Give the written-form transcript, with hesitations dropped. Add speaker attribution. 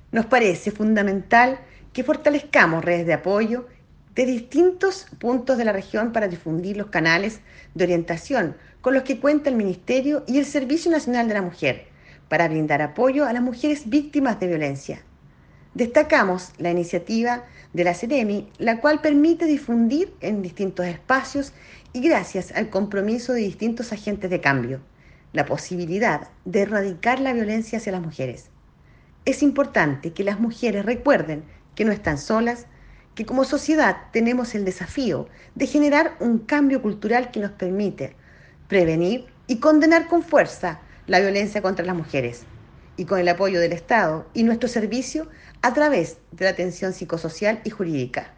Speaker 1: Nos parece fundamental que fortalezcamos redes de apoyo de distintos puntos de la región para difundir los canales de orientación con los que cuenta el Ministerio y el Servicio Nacional de la Mujer para brindar apoyo a las mujeres víctimas de violencia. Destacamos la iniciativa de la Ceremi, la cual permite difundir en distintos espacios y gracias al compromiso de distintos agentes de cambio, la posibilidad de erradicar la violencia hacia las mujeres. Es importante que las mujeres recuerden que no están solas, que como sociedad tenemos el desafío de generar un cambio cultural que nos permite prevenir y condenar con fuerza la violencia contra las mujeres y con el apoyo del Estado y nuestro servicio a través de la atención psicosocial y jurídica.